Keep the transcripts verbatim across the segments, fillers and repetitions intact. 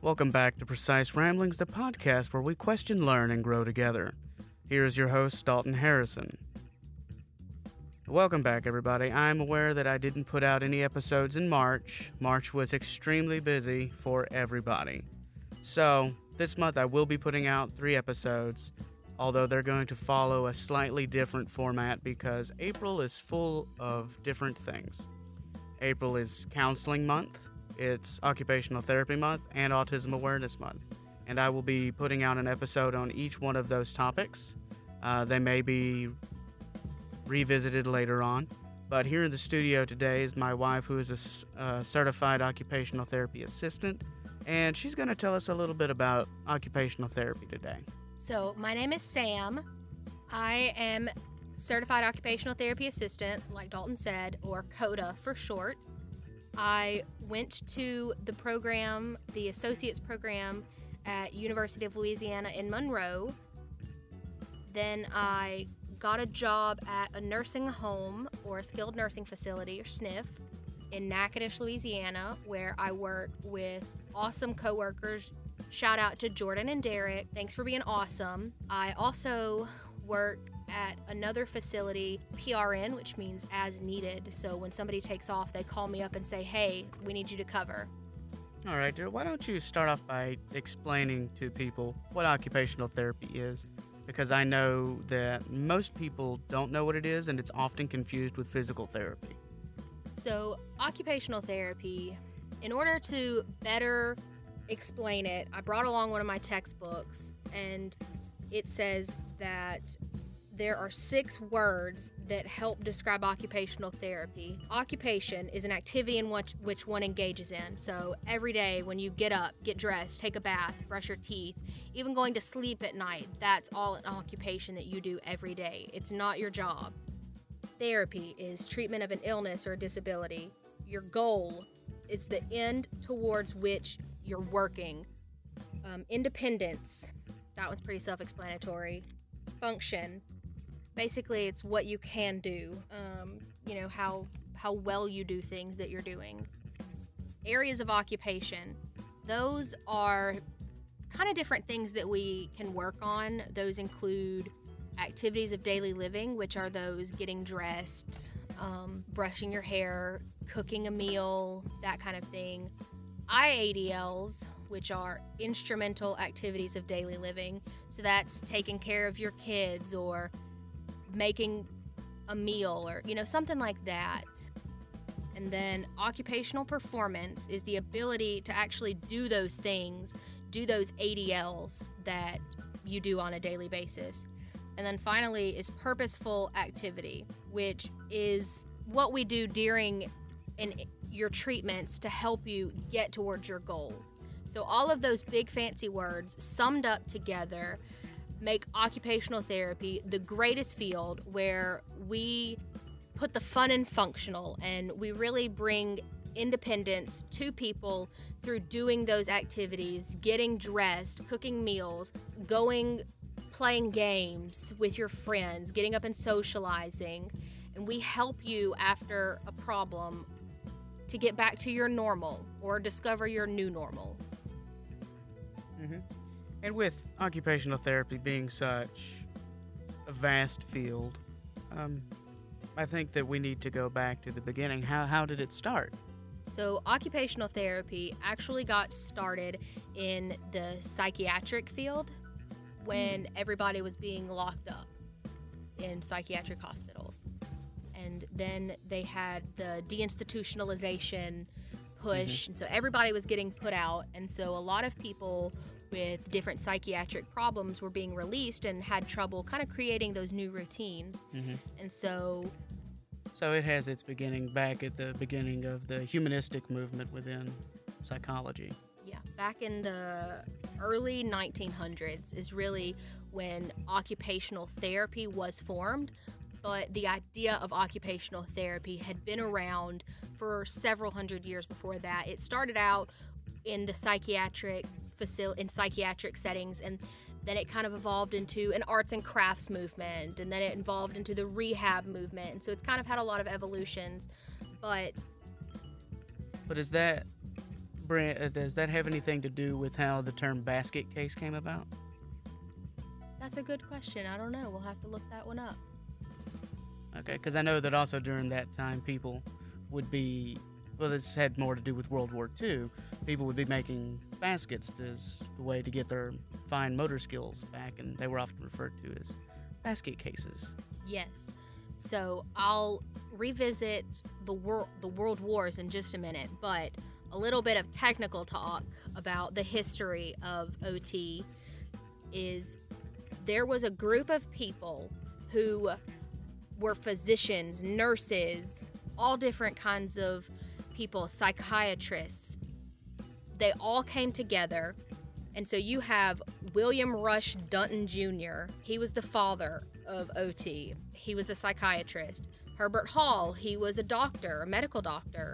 Welcome back to Precise Ramblings, the podcast where we question, learn, and grow together. Here is your host, Dalton Harrison. Welcome back, everybody. I'm aware that I didn't put out any episodes in March. March was extremely busy for everybody. So, this month I will be putting out three episodes, although they're going to follow a slightly different format because April is full of different things. April is Counseling Month. It's Occupational Therapy Month and Autism Awareness Month, and I will be putting out an episode on each one of those topics. Uh, they may be revisited later on, but here in the studio today is my wife, who is a uh, certified occupational therapy assistant, and she's going to tell us a little bit about occupational therapy today. So, my name is Sam. I am certified occupational therapy assistant, like Dalton said, or COTA for short. I went to the program, the associate's program at University of Louisiana in Monroe. Then I got a job at a nursing home or a skilled nursing facility, or S N F, in Natchitoches, Louisiana, where I work with awesome coworkers. Shout out to Jordan and Derek. Thanks for being awesome. I also work at another facility, P R N, which means as needed. So when somebody takes off, they call me up and say, hey, we need you to cover. All right, dear. Why don't you start off by explaining to people what occupational therapy is? Because I know that most people don't know what it is, and it's often confused with physical therapy. So occupational therapy, in order to better explain it, I brought along one of my textbooks, and it says that there are six words that help describe occupational therapy. Occupation is an activity in which, which one engages in. So every day when you get up, get dressed, take a bath, brush your teeth, even going to sleep at night, that's all an occupation that you do every day. It's not your job. Therapy is treatment of an illness or a disability. Your goal is the end towards which you're working. Um, independence, that one's pretty self-explanatory. Function, basically it's what you can do, um, you know, how how well you do things that you're doing. Areas of occupation, those are kind of different things that we can work on. Those include activities of daily living, which are those getting dressed, um, brushing your hair, cooking a meal, that kind of thing. I A D Ls, which are instrumental activities of daily living. So that's taking care of your kids or making a meal or, you know, something like that. And then occupational performance is the ability to actually do those things, do those A D Ls that you do on a daily basis. And then finally is purposeful activity, which is what we do during in your treatments to help you get towards your goal. So all of those big fancy words summed up together make occupational therapy the greatest field, where we put the fun in functional and we really bring independence to people through doing those activities, getting dressed, cooking meals, going, playing games with your friends, getting up and socializing. And we help you after a problem to get back to your normal or discover your new normal. Mm-hmm. And with occupational therapy being such a vast field, um, I think that we need to go back to the beginning. How how did it start? So occupational therapy actually got started in the psychiatric field when everybody was being locked up in psychiatric hospitals. And then they had the deinstitutionalization push, mm-hmm. and so everybody was getting put out, and so a lot of people with different psychiatric problems were being released and had trouble kind of creating those new routines. Mm-hmm. And so so it has its beginning back at the beginning of the humanistic movement within psychology. Yeah, back in the early nineteen hundreds is really when occupational therapy was formed, but the idea of occupational therapy had been around for several hundred years before that. It started out in the psychiatric facility, in psychiatric settings, and then it kind of evolved into an arts and crafts movement, and then it evolved into the rehab movement, and so it's kind of had a lot of evolutions. But but is that Brent, uh, does that have anything to do with how the term basket case came about? That's a good question. I don't know. We'll have to look that one up. Okay, because I know that also during that time people would be, well, this had more to do with World War Two. People would be making baskets as a way to get their fine motor skills back, and they were often referred to as basket cases. Yes. So I'll revisit the wor- the World Wars in just a minute, but a little bit of technical talk about the history of O T is there was a group of people who were physicians, nurses, all different kinds of people, psychiatrists. They all came together. And so you have William Rush Dunton Junior He was the father of O T. He was a psychiatrist. Herbert Hall, he was a doctor, a medical doctor.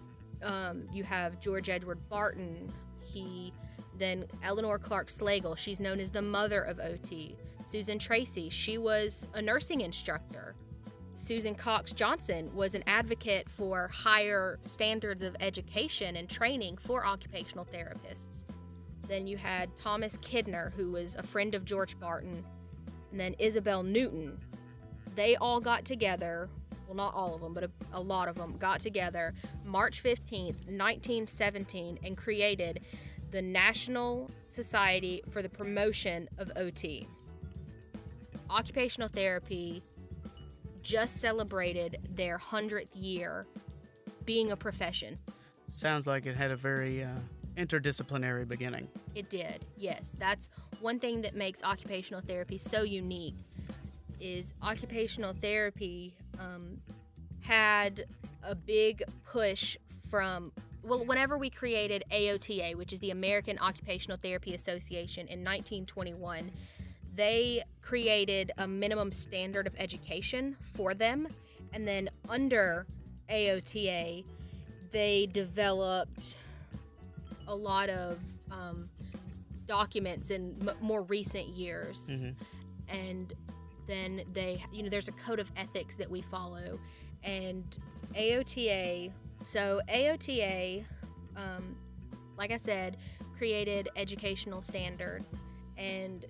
Um, you have George Edward Barton. He then Eleanor Clark Slagle. She's known as the mother of O T. Susan Tracy, she was a nursing instructor. Susan Cox Johnson was an advocate for higher standards of education and training for occupational therapists. Then you had Thomas Kidner, who was a friend of George Barton, and then Isabel Newton. They all got together, well, not all of them, but a, a lot of them got together March fifteenth, nineteen seventeen, and created the National Society for the Promotion of O T. Occupational therapy just celebrated their hundredth year being a profession. Sounds like it had a very uh, interdisciplinary beginning. It did, yes. That's one thing that makes occupational therapy so unique is occupational therapy um, had a big push from, well, whenever we created A O T A, which is the American Occupational Therapy Association in nineteen twenty-one, they created a minimum standard of education for them, and then under A O T A, they developed a lot of um, documents in m- more recent years, mm-hmm. and then they, you know, there's a code of ethics that we follow, and A O T A, so A O T A, um, like I said, created educational standards, and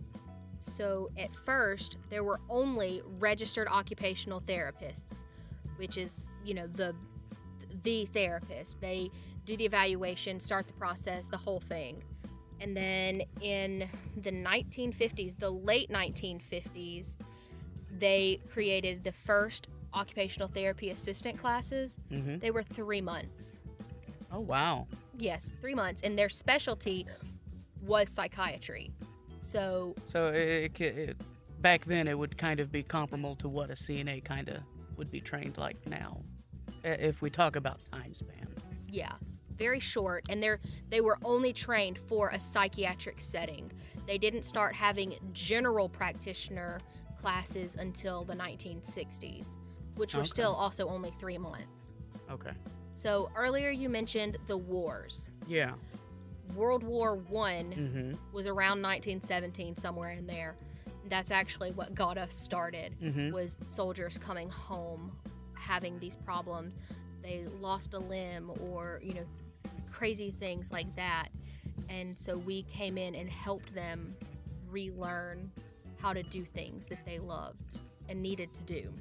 so at first, there were only registered occupational therapists, which is, you know, the the therapist. They do the evaluation, start the process, the whole thing. And then in the nineteen fifties, the late nineteen fifties, they created the first occupational therapy assistant classes. Mm-hmm. They were three months. Oh, wow. Yes, three months. And their specialty was psychiatry. So, so it, it, it, back then it would kind of be comparable to what a C N A kind of would be trained like now, if we talk about time span. Yeah, very short, and they're they were only trained for a psychiatric setting. They didn't start having general practitioner classes until the nineteen sixties, which were okay. Still also only three months. Okay. So earlier you mentioned the wars. Yeah. World War One mm-hmm. was around nineteen seventeen, somewhere in there. That's actually what got us started, mm-hmm. was soldiers coming home having these problems. They lost a limb or, you know, crazy things like that. And so we came in and helped them relearn how to do things that they loved and needed to do.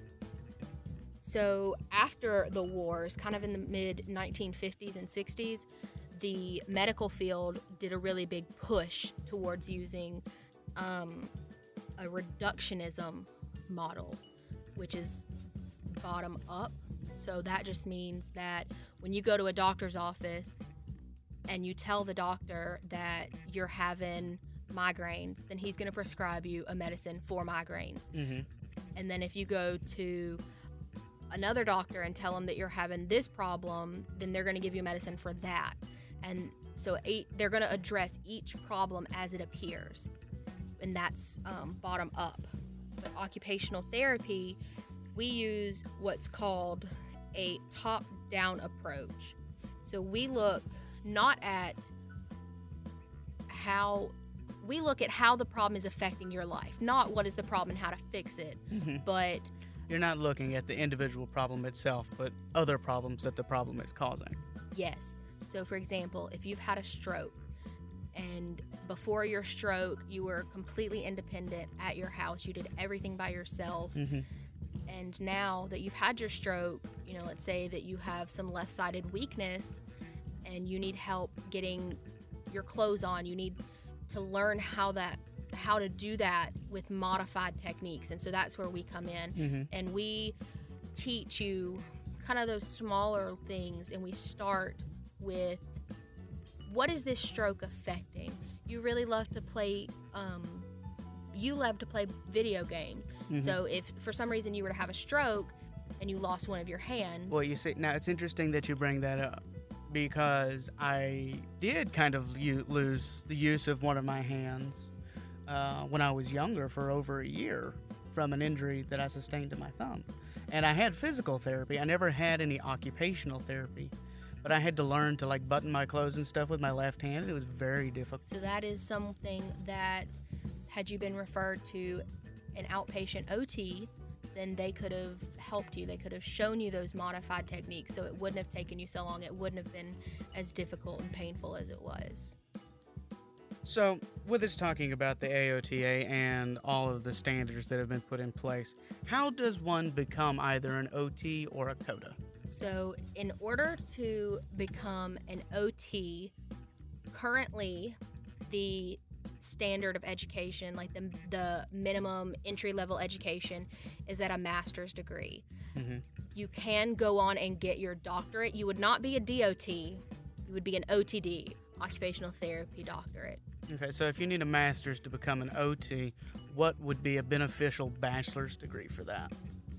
So after the wars, kind of in the mid nineteen fifties and sixties, the medical field did a really big push towards using um, a reductionism model, which is bottom up. So that just means that when you go to a doctor's office and you tell the doctor that you're having migraines, then he's going to prescribe you a medicine for migraines. Mm-hmm. And then if you go to another doctor and tell them that you're having this problem, then they're going to give you medicine for that. And so eight, they're going to address each problem as it appears, and that's um, bottom up. But occupational therapy, we use what's called a top-down approach. So we look not at how, we look at how the problem is affecting your life, not what is the problem and how to fix it, mm-hmm. but... You're not looking at the individual problem itself, but other problems that the problem is causing. Yes. So, for example, if you've had a stroke and before your stroke you were completely independent at your house, you did everything by yourself, Mm-hmm. and now that you've had your stroke, you know, let's say that you have some left-sided weakness and you need help getting your clothes on, you need to learn how that how to do that with modified techniques. And so that's where we come in, Mm-hmm. and we teach you kind of those smaller things, and we start with, what is this stroke affecting? You really love to play um, you love to play video games. Mm-hmm. So if for some reason you were to have a stroke and you lost one of your hands, Well, you see, now it's interesting that you bring that up, because I did kind of u- lose the use of one of my hands uh, when I was younger for over a year from an injury that I sustained to my thumb. And I had physical therapy. I never had any occupational therapy, but I had to learn to like button my clothes and stuff with my left hand, and it was very difficult. so that is something that, had you been referred to an outpatient O T, then they could have helped you. They could have shown you those modified techniques, so it wouldn't have taken you so long. It wouldn't have been as difficult and painful as it was. So, with us talking about the A O T A and all of the standards that have been put in place, how does one become either an O T or a CODA? So, in order to become an O T, currently the standard of education, like the, the minimum entry level education, is at a master's degree. Mm-hmm. You can go on and get your doctorate. You would not be a D O T, you would be an O T D, occupational therapy doctorate. Okay, so if you need a master's to become an O T, what would be a beneficial bachelor's degree for that?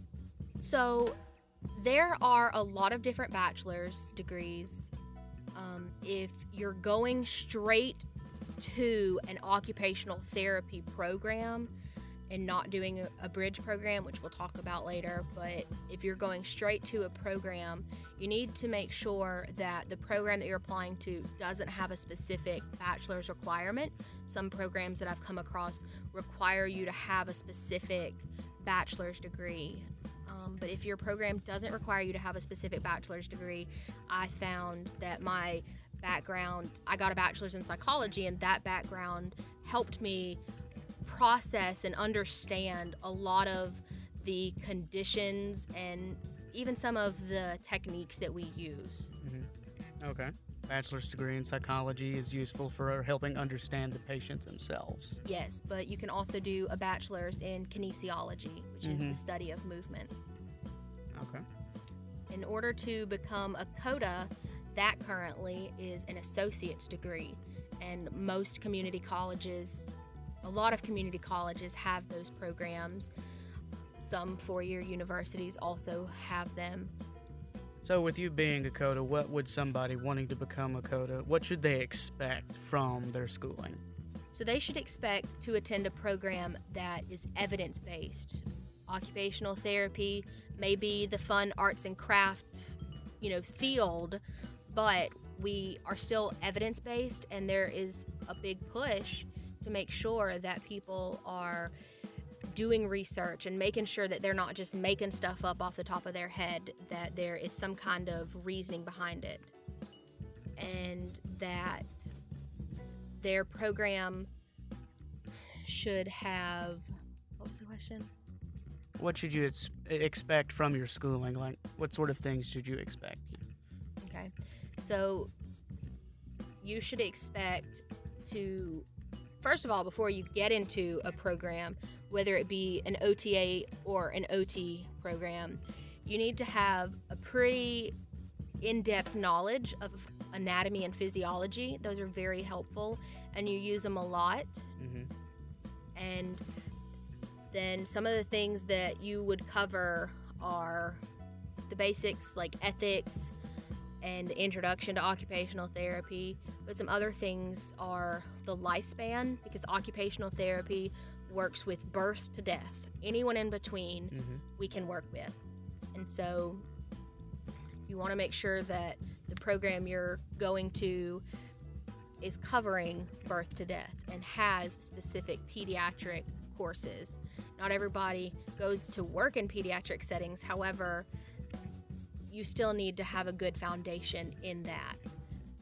So there are a lot of different bachelor's degrees. Um, if you're going straight to an occupational therapy program and not doing a, a bridge program, which we'll talk about later, but if you're going straight to a program, you need to make sure that the program that you're applying to doesn't have a specific bachelor's requirement. Some programs that I've come across require you to have a specific bachelor's degree. Um, but if your program doesn't require you to have a specific bachelor's degree, I found that my background, I got a bachelor's in psychology, and that background helped me process and understand a lot of the conditions and even some of the techniques that we use. Mm-hmm. Okay. Bachelor's degree in psychology is useful for helping understand the patient themselves. Yes, but you can also do a bachelor's in kinesiology, which is Mhm. the study of movement. Okay. In order to become a CODA, that currently is an associate's degree, and most community colleges, a lot of community colleges have those programs. Some four-year universities also have them. So with you being a CODA, what would somebody wanting to become a CODA, what should they expect from their schooling? So they should expect to attend a program that is evidence-based. Occupational therapy may be the fun arts and craft, you know, field, but we are still evidence-based, and there is a big push to make sure that people are doing research and making sure that they're not just making stuff up off the top of their head, that there is some kind of reasoning behind it, and that their program should have, what was the question? What should you ex- expect from your schooling? Like, what sort of things should you expect? Okay, so you should expect to, first of all, before you get into a program, whether it be an O T A or an O T program, you need to have a pretty in-depth knowledge of anatomy and physiology. Those are very helpful, and you use them a lot. Mm-hmm. And then some of the things that you would cover are the basics like ethics and the introduction to occupational therapy, but some other things are the lifespan, because occupational therapy works with birth to death. Anyone in between, Mm-hmm. we can work with. And so you want to make sure that the program you're going to is covering birth to death and has specific pediatric courses. Not everybody goes to work in pediatric settings. However, you still need to have a good foundation in that.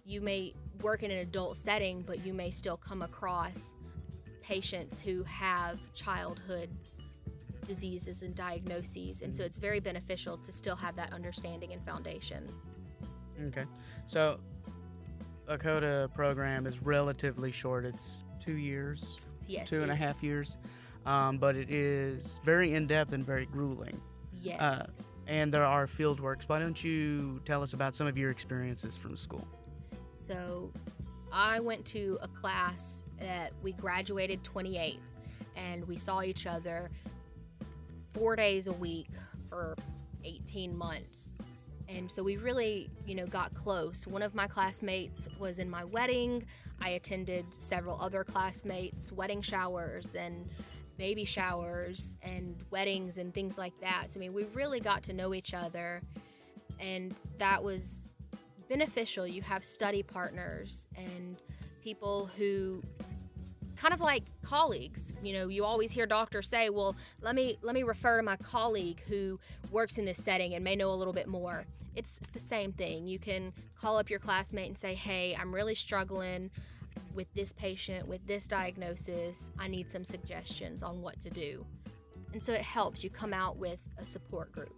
you may work in an adult setting, but you may still come across patients who have childhood diseases and diagnoses, and so it's very beneficial to still have that understanding and foundation. Okay, so a CODA program is relatively short. It's two years, Yes, two and a it's- half years, um, but it is very in-depth and very grueling. Yes. Uh, and there are field works. Why don't you tell us about some of your experiences from school? So I went to a class that we graduated twenty-eight, and we saw each other four days a week for eighteen months. And so we really, you know, got close. One of my classmates was in my wedding. I attended several other classmates' wedding showers and baby showers and weddings and things like that. So, I mean, we really got to know each other, and that was beneficial. You have study partners and people who kind of like colleagues. You know, you always hear doctors say, well, let me let me refer to my colleague who works in this setting and may know a little bit more. It's the same thing. You can call up your classmate and say, hey, I'm really struggling with this patient, with this diagnosis. I need some suggestions on what to do. And so it helps you come out with a support group.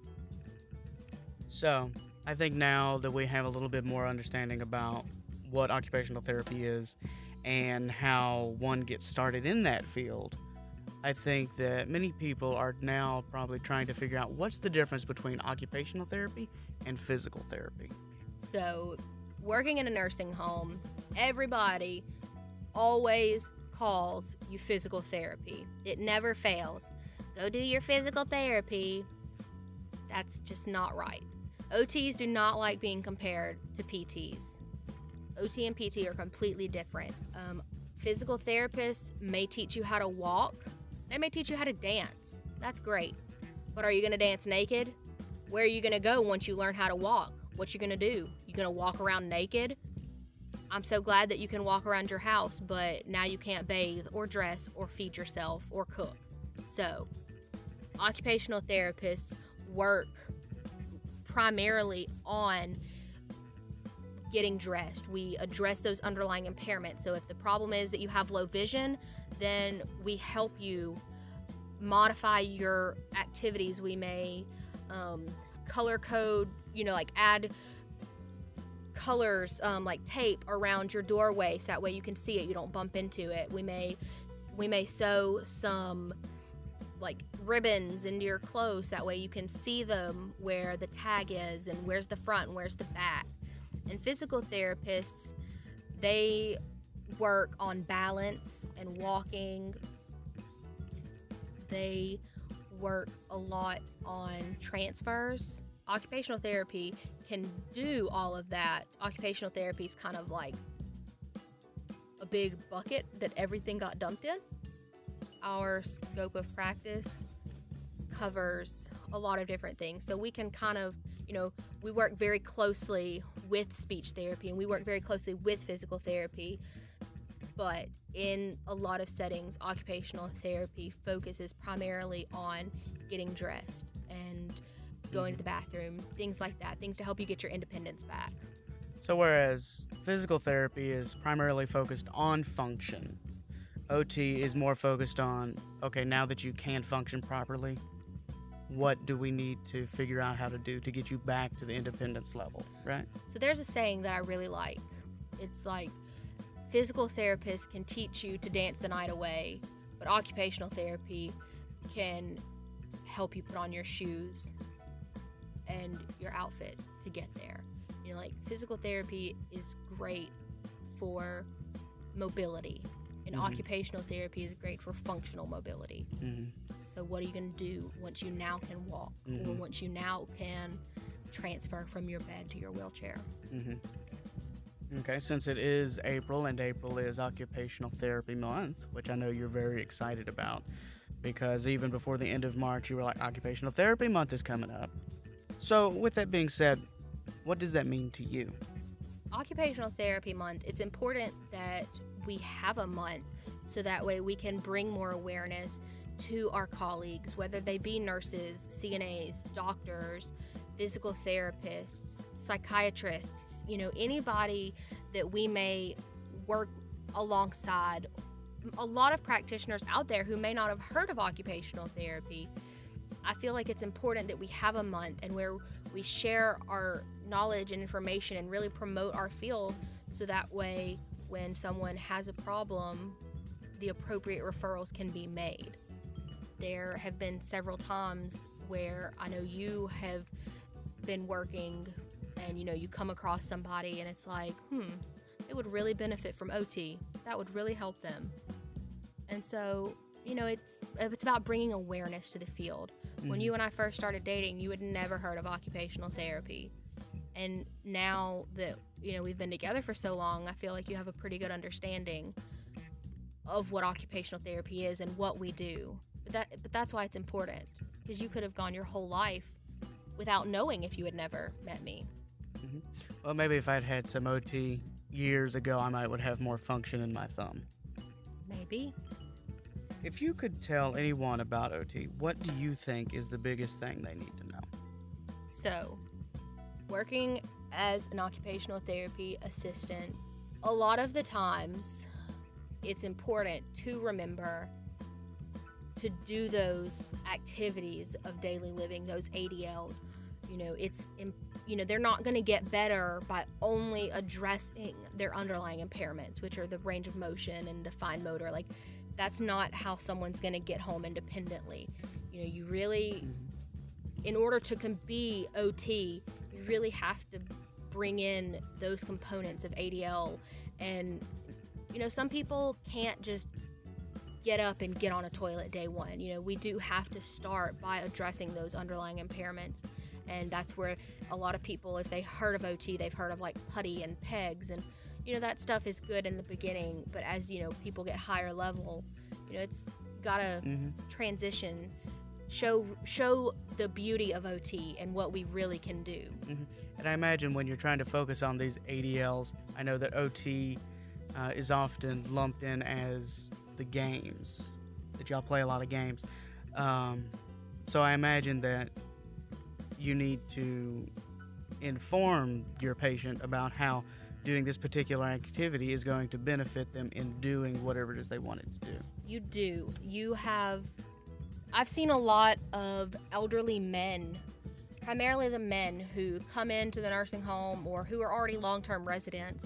So I think now that we have a little bit more understanding about what occupational therapy is and how one gets started in that field, I think that many people are now probably trying to figure out what's the difference between occupational therapy and physical therapy. So working in a nursing home, everybody always calls you physical therapy. It never fails. Go do your physical therapy. That's just not right. O Ts do not like being compared to P Ts. O T and P T are completely different. Um, physical therapists may teach you how to walk. They may teach you how to dance. That's great. But are you going to dance naked? Where are you going to go once you learn how to walk? What you going to do? You going to walk around naked? I'm so glad that you can walk around your house, but now you can't bathe or dress or feed yourself or cook. So, occupational therapists work primarily on getting dressed. We address those underlying impairments. So if the problem is that you have low vision, then we help you modify your activities. We may um, color code, you know, like add colors um, like tape around your doorway so that way you can see it, you don't bump into it. We may we may sew some like ribbons into your clothes, that way you can see them where the tag is and where's the front and where's the back. And physical therapists, they work on balance and walking. They work a lot on transfers. Occupational therapy can do all of that. Occupational therapy is kind of like a big bucket that everything got dumped in. Our scope of practice covers a lot of different things. So we can kind of, you know, we work very closely with speech therapy and we work very closely with physical therapy. But in a lot of settings, occupational therapy focuses primarily on getting dressed and going to the bathroom, things like that, things to help you get your independence back. So whereas physical therapy is primarily focused on function, O T is more focused on, okay, now that you can function properly, what do we need to figure out how to do to get you back to the independence level, right? So there's a saying that I really like. It's like, physical therapists can teach you to dance the night away, but occupational therapy can help you put on your shoes and your outfit to get there. You know, like physical therapy is great for mobility, and mm-hmm. occupational therapy is great for functional mobility. Mm-hmm. So what are you going to do once you now can walk, mm-hmm. or once you now can transfer from your bed to your wheelchair? Mm-hmm. Okay, since it is April, and April is Occupational Therapy Month, which I know you're very excited about, because even before the end of March, you were like, Occupational Therapy Month is coming up. So with that being said, what does that mean to you? Occupational Therapy Month, it's important that we have a month so that way we can bring more awareness to our colleagues, whether they be nurses, C N As, doctors, physical therapists, psychiatrists, you know, anybody that we may work alongside. A lot of practitioners out there who may not have heard of occupational therapy. I feel like it's important that we have a month and where we share our knowledge and information and really promote our field, so that way when someone has a problem, the appropriate referrals can be made. There have been several times where I know you have been working and, you know, you come across somebody and it's like, hmm, they would really benefit from O T. That would really help them. And so, you know, it's it's about bringing awareness to the field. Mm-hmm. When you and I first started dating, you had never heard of occupational therapy. And now that, you know, we've been together for so long, I feel like you have a pretty good understanding of what occupational therapy is and what we do. But that but that's why it's important, because you could have gone your whole life without knowing if you had never met me. Mm-hmm. Well, maybe if I'd had some O T years ago, I might would have more function in my thumb. Maybe. If you could tell anyone about O T, what do you think is the biggest thing they need to know? So, working as an occupational therapy assistant, a lot of the times it's important to remember to do those activities of daily living, those A D Ls. You know, it's, you know, they're not going to get better by only addressing their underlying impairments, which are the range of motion and the fine motor. Like, that's not how someone's going to get home independently. You know, you really, in order to com- be O T, you really have to bring in those components of A D L. And, you know, some people can't just get up and get on a toilet day one. You know, we do have to start by addressing those underlying impairments. And that's where a lot of people, if they heard of O T, they've heard of like putty and pegs. And, you know, that stuff is good in the beginning. But as, you know, people get higher level, you know, it's got to mm-hmm. transition, show show the beauty of O T and what we really can do. Mm-hmm. And I imagine when you're trying to focus on these A D Ls, I know that O T uh, is often lumped in as the games, that y'all play a lot of games. Um, so I imagine that you need to inform your patient about how doing this particular activity is going to benefit them in doing whatever it is they want it to do. You do. You have, I've seen a lot of elderly men, primarily the men who come into the nursing home or who are already long-term residents.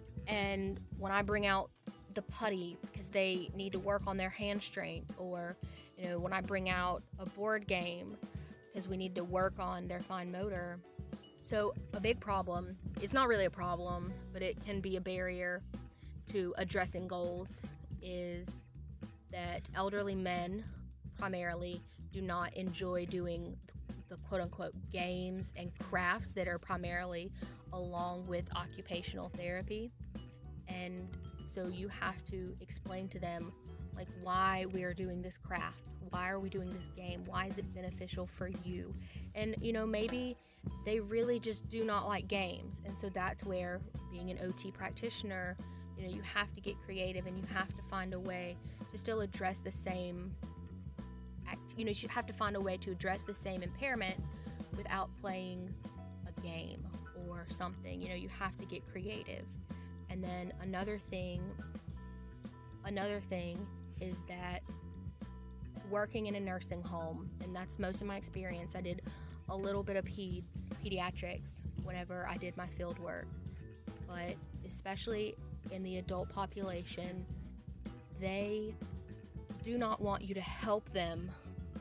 And when I bring out the putty because they need to work on their hand strength, or, you know, when I bring out a board game because we need to work on their fine motor. So a big problem, it's not really a problem, but it can be a barrier to addressing goals, is that elderly men primarily do not enjoy doing the quote-unquote games and crafts that are primarily along with occupational therapy. And so you have to explain to them, like, why we are doing this craft. Why are we doing this game? Why is it beneficial for you? And, you know, maybe they really just do not like games. And so that's where, being an O T practitioner, you know, you have to get creative and you have to find a way to still address the same act. You know, you have to find a way to address the same impairment without playing a game or something. You know, you have to get creative. And then another thing, another thing is that working in a nursing home, and that's most of my experience. I did a little bit of peds, pediatrics whenever I did my field work, but especially in the adult population, they do not want you to help them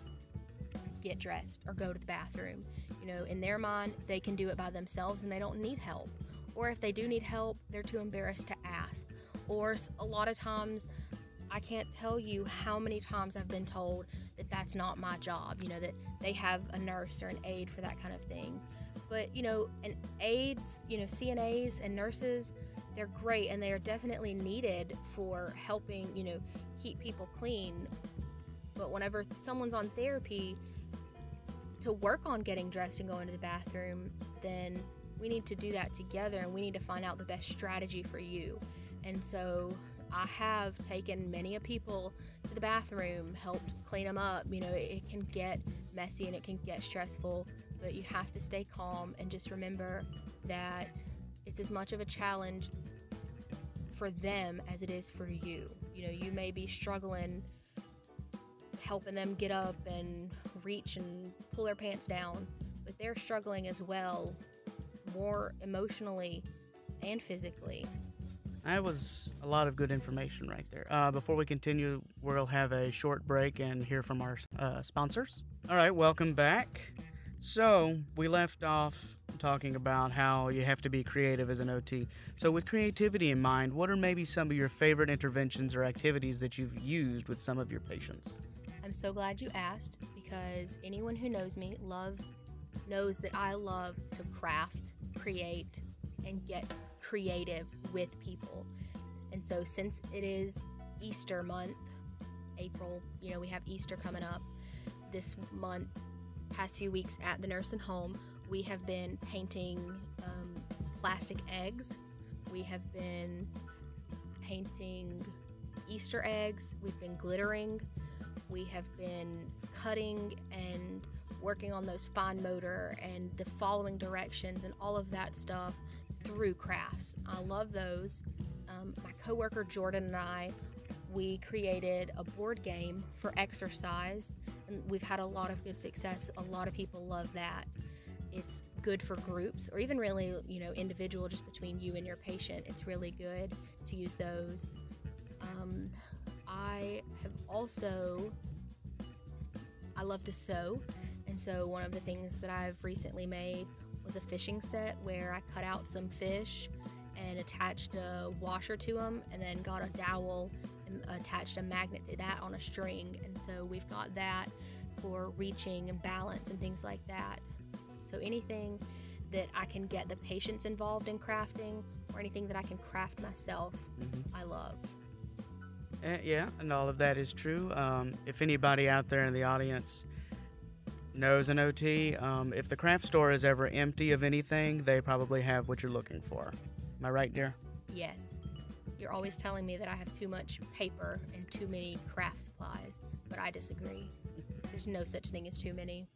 get dressed or go to the bathroom. You know, in their mind, they can do it by themselves and they don't need help. Or if they do need help, they're too embarrassed to ask. Or a lot of times, I can't tell you how many times I've been told that that's not my job, you know, that they have a nurse or an aide for that kind of thing. But, you know, and aides, you know, C N As and nurses, they're great and they are definitely needed for helping, you know, keep people clean. But whenever someone's on therapy to work on getting dressed and going to the bathroom, then we need to do that together and we need to find out the best strategy for you. And so I have taken many a people to the bathroom, helped clean them up. You know, it, it can get messy and it can get stressful but you have to stay calm and just remember that it's as much of a challenge for them as it is for you. You know, you may be struggling helping them get up and reach and pull their pants down, but they're struggling as well, more emotionally and physically. That was a lot of good information right there. Uh, before we continue, we'll have a short break and hear from our uh, sponsors. All right, welcome back. So we left off talking about how you have to be creative as an O T. So with creativity in mind, what are maybe some of your favorite interventions or activities that you've used with some of your patients? I'm so glad you asked, because anyone who knows me loves knows that I love to craft, create, and get creative with people. And so since it is Easter month, April, you know, we have Easter coming up this month, past few weeks at the nursing home, we have been painting um, plastic eggs. We have been painting Easter eggs. We've been glittering. We have been cutting and working on those fine motor and the following directions and all of that stuff through crafts. I love those. Um, my coworker Jordan and I, we created a board game for exercise, and we've had a lot of good success. A lot of people love that. It's good for groups, or even really, you know, individual, just between you and your patient. It's really good to use those. Um, I have also, I love to sew, and so one of the things that I've recently made was a fishing set where I cut out some fish and attached a washer to them, and then got a dowel and attached a magnet to that on a string. And so we've got that for reaching and balance and things like that. So anything that I can get the patients involved in crafting, or anything that I can craft myself, mm-hmm. I love. Uh, yeah, and all of that is true. Um, if anybody out there in the audience knows an O T, um, if the craft store is ever empty of anything, they probably have what you're looking for. Am I right, dear? Yes. You're always telling me that I have too much paper and too many craft supplies, but I disagree. There's no such thing as too many.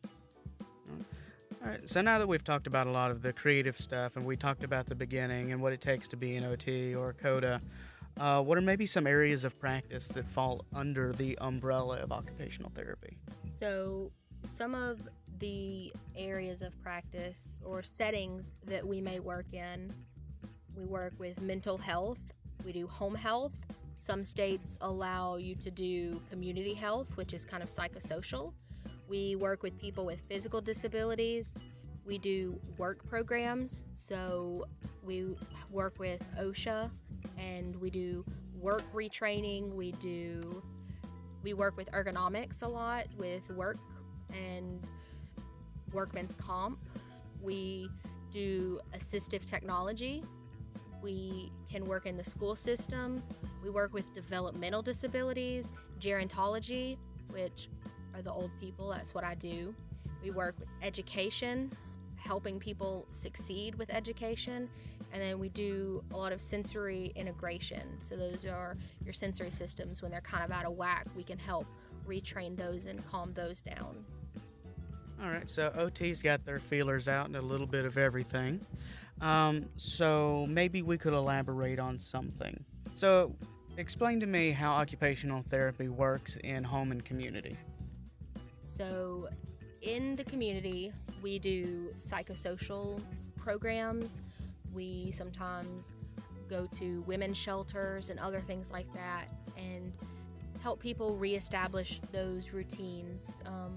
All right, so now that we've talked about a lot of the creative stuff, and we talked about the beginning and what it takes to be an O T or a CODA, uh, what are maybe some areas of practice that fall under the umbrella of occupational therapy? So some of the areas of practice or settings that we may work in, we work with mental health, we do home health. Some states allow you to do community health, which is kind of psychosocial. We work with people with physical disabilities. We do work programs, so we work with OSHA, and we do work retraining. We do, we work with ergonomics a lot with work and workman's comp. We do assistive technology. We can work in the school system. We work with developmental disabilities, gerontology, which are the old people. That's what I do. We work with education, helping people succeed with education. And then we do a lot of sensory integration. So those are your sensory systems. When they're kind of out of whack, we can help retrain those and calm those down. All right, so O T's got their feelers out and a little bit of everything. Um, so maybe we could elaborate on something. So explain to me how occupational therapy works in home and community. So in the community, we do psychosocial programs. We sometimes go to women's shelters and other things like that and help people reestablish those routines. Um,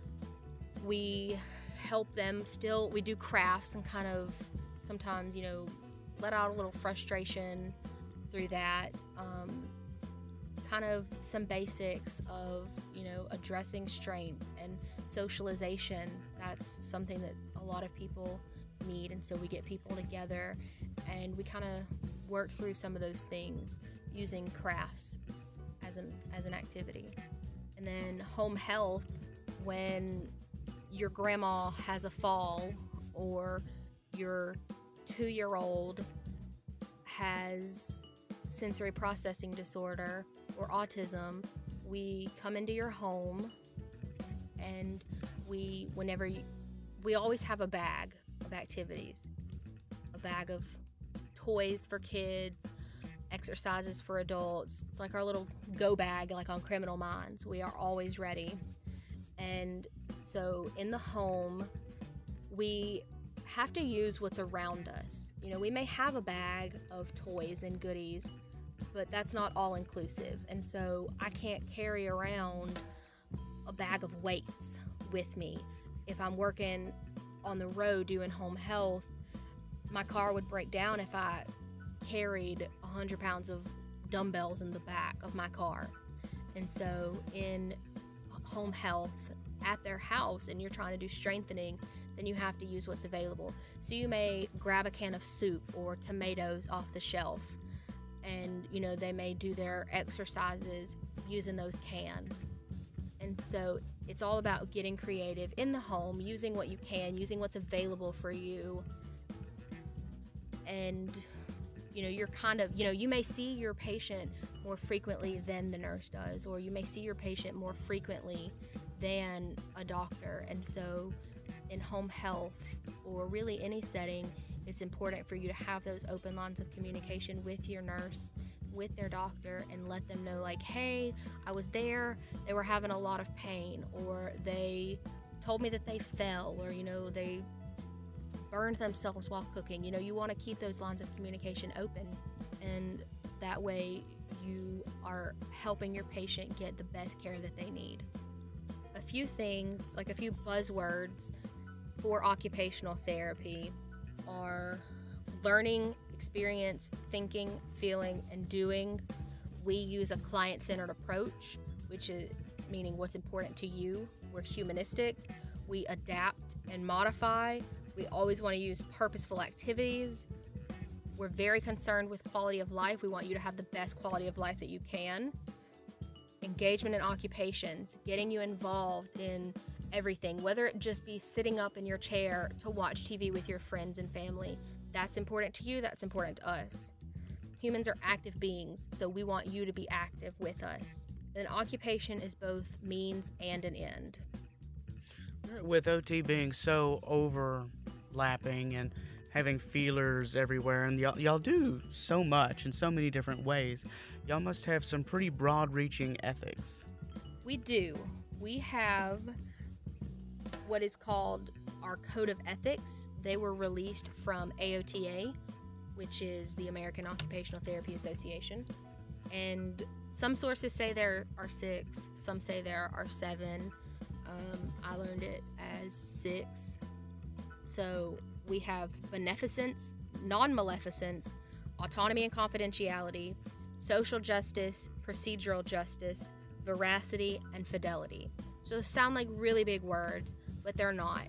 we help them still, we do crafts and kind of sometimes, you know, let out a little frustration through that. Um, kind of some basics of, you know, addressing strength and socialization. That's something that a lot of people need, and so we get people together and we kind of work through some of those things using crafts as an as an activity. And then home health, when your grandma has a fall or your two-year-old has sensory processing disorder or autism, we come into your home and we, whenever you, we always have a bag of activities, a bag of toys for kids, exercises for adults. It's like our little go bag, like on Criminal Minds. We are always ready. And so in the home, we have to use what's around us. You know, we may have a bag of toys and goodies, but that's not all inclusive. And so I can't carry around a bag of weights with me. If I'm working on the road doing home health, my car would break down if I carried one hundred pounds of dumbbells in the back of my car. And so in home health at their house, and you're trying to do strengthening, then you have to use what's available. So you may grab a can of soup or tomatoes off the shelf, and you know, they may do their exercises using those cans. And so it's all about getting creative in the home, using what you can, using what's available for you. And you know, you're kind of, you know, you may see your patient more frequently than the nurse does, or you may see your patient more frequently than a doctor. And so in home health, or really any setting, it's important for you to have those open lines of communication with your nurse, with their doctor, and let them know, like, hey, I was there, they were having a lot of pain, or they told me that they fell, or, you know, they burned themselves while cooking. You know, you want to keep those lines of communication open, and that way you are helping your patient get the best care that they need. A few things, like a few buzzwords for occupational therapy, are learning, experience, thinking, feeling, and doing. We use a client-centered approach, which is meaning what's important to you. We're humanistic. We adapt and modify. We always want to use purposeful activities. We're very concerned with quality of life. We want you to have the best quality of life that you can. Engagement in occupations, getting you involved in everything, whether it just be sitting up in your chair to watch T V with your friends and family. That's important to you, that's important to us. Humans are active beings, so we want you to be active with us. An occupation is both means and an end. With O T being so overlapping and having feelers everywhere, and y'all, y'all do so much in so many different ways, y'all must have some pretty broad-reaching ethics. We do. We have what is called our Code of Ethics. They were released from A O T A, which is the American Occupational Therapy Association. And some sources say there are six, some say there are seven. Um, I learned it as six. So we have beneficence, non-maleficence, autonomy and confidentiality, social justice, procedural justice, veracity, and fidelity. So they sound like really big words, but they're not.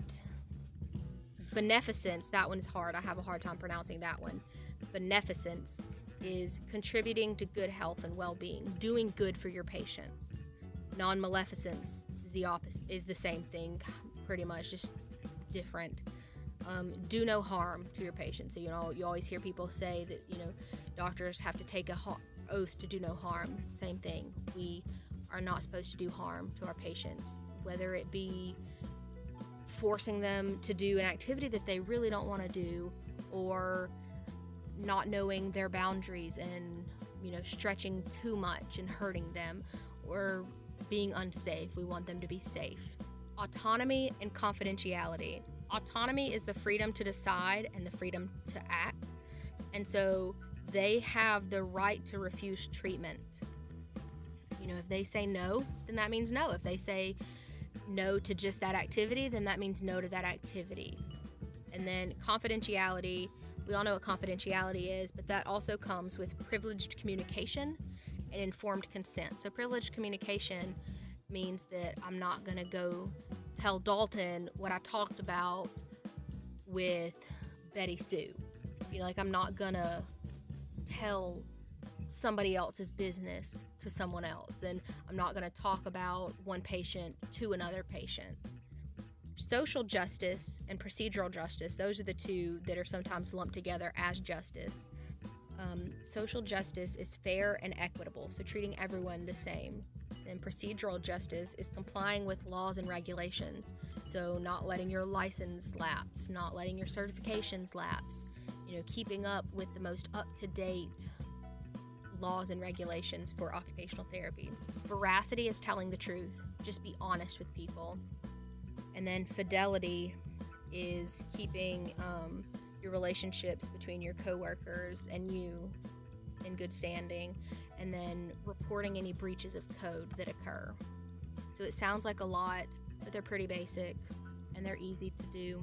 Beneficence, that one's hard. I have a hard time pronouncing that one. Beneficence is contributing to good health and well-being, doing good for your patients. Non-maleficence is the opposite, is the same thing, pretty much, just different. Um, do no harm to your patients. So, you know, you always hear people say that, you know, doctors have to take a ha- oath to do no harm. Same thing. We are not supposed to do harm to our patients, whether it be forcing them to do an activity that they really don't want to do, or not knowing their boundaries and, you know, stretching too much and hurting them, or being unsafe. We want them to be safe. Autonomy and confidentiality. Autonomy is the freedom to decide and the freedom to act. And so they have the right to refuse treatment. You know, if they say no, then that means no. If they say no to just that activity, then that means no to that activity. And then confidentiality, we all know what confidentiality is, but that also comes with privileged communication and informed consent. So privileged communication means that I'm not going to go tell Dalton what I talked about with Betty Sue. You know, like, I'm not going to tell somebody else's business to someone else, and I'm not going to talk about one patient to another patient. Social justice and procedural justice, those are the two that are sometimes lumped together as justice. Um, social justice is fair and equitable, so treating everyone the same. And procedural justice is complying with laws and regulations. So not letting your license lapse, not letting your certifications lapse, you know, keeping up with the most up-to-date laws and regulations for occupational therapy. Veracity is telling the truth. Just be honest with people. And then fidelity is keeping um, your relationships between your coworkers and you in good standing, and then reporting any breaches of code that occur. So it sounds like a lot, but they're pretty basic and they're easy to do.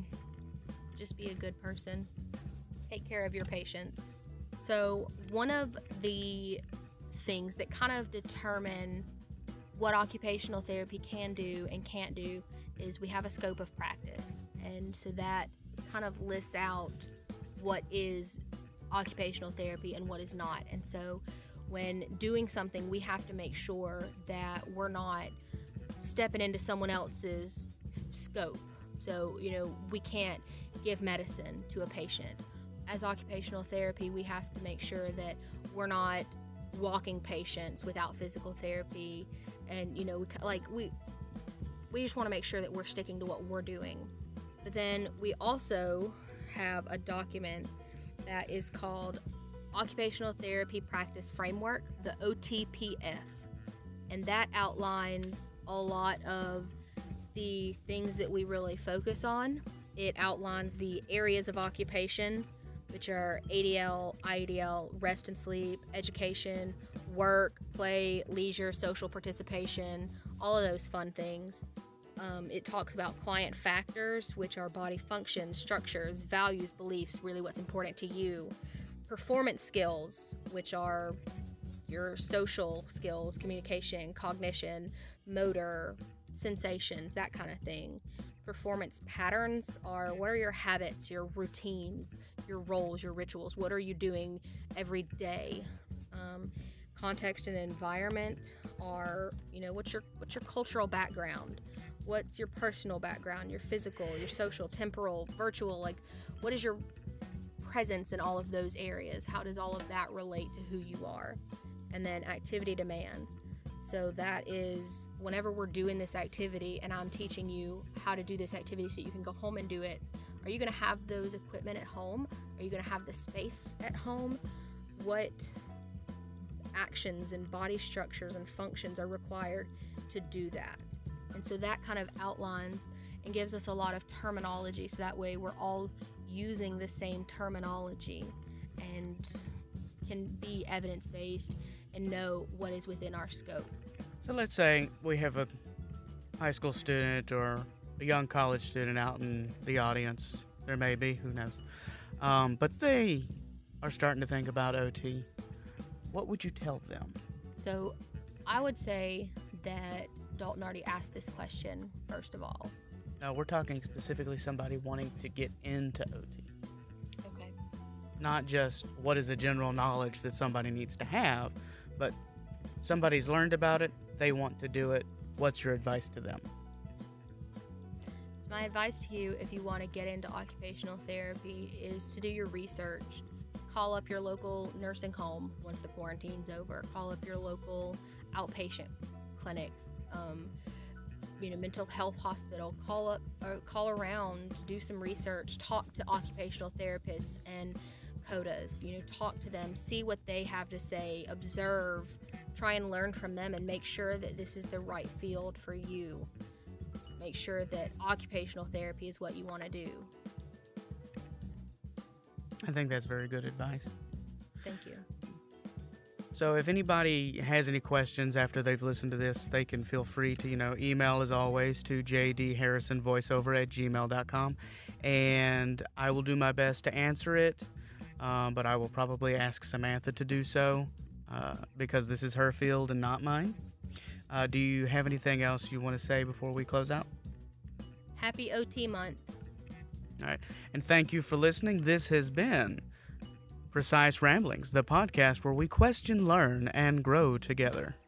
Just be a good person. Take care of your patients. So one of the things that kind of determine what occupational therapy can do and can't do is we have a scope of practice. And so that kind of lists out what is occupational therapy and what is not. And so when doing something, we have to make sure that we're not stepping into someone else's scope. So, you know, we can't give medicine to a patient. As occupational therapy, we have to make sure that we're not walking patients without physical therapy. And, you know, we, like we we just want to make sure that we're sticking to what we're doing. But then we also have a document that is called Occupational Therapy Practice Framework, the O T P F. And that outlines a lot of the things that we really focus on. It outlines the areas of occupation, which are A D L, I A D L, rest and sleep, education, work, play, leisure, social participation, all of those fun things. Um, it talks about client factors, which are body function, structures, values, beliefs, really what's important to you. Performance skills, which are your social skills, communication, cognition, motor, sensations, that kind of thing. Performance patterns are what are your habits, your routines, your roles, your rituals. What are you doing every day? Um, context and environment are, you know, what's your what's your cultural background? What's your personal background, your physical, your social, temporal, virtual, like what is your presence in all of those areas? How does all of that relate to who you are? And then activity demands. So that is whenever we're doing this activity and I'm teaching you how to do this activity so you can go home and do it, are you going to have those equipment at home? Are you going to have the space at home? What actions and body structures and functions are required to do that? And so that kind of outlines and gives us a lot of terminology, so that way we're all using the same terminology and can be evidence-based and know what is within our scope. So let's say we have a high school student or a young college student out in the audience. There may be, who knows. Um, but they are starting to think about O T. What would you tell them? So I would say that Dalton already asked this question, first of all. No, we're talking specifically somebody wanting to get into O T. Okay. Not just what is a general knowledge that somebody needs to have, but somebody's learned about it, they want to do it. What's your advice to them? So my advice to you, if you want to get into occupational therapy, is to do your research. Call up your local nursing home once the quarantine's over. Call up your local outpatient clinic, um, you know, mental health hospital. Call up, or call around, do some research. Talk to occupational therapists and CODAs. You know, talk to them, see what they have to say, observe, try and learn from them, and make sure that this is the right field for you. Make sure that occupational therapy is what you want to do. I think that's very good advice. Thank you. So if anybody has any questions after they've listened to this, they can feel free to, you know, email as always to j d harrison voiceover at gmail dot com, and I will do my best to answer it, um, but I will probably ask Samantha to do so uh, because this is her field and not mine. Uh, do you have anything else you want to say before we close out? Happy O T month. All right, and thank you for listening. This has been Precise Ramblings, the podcast where we question, learn, and grow together.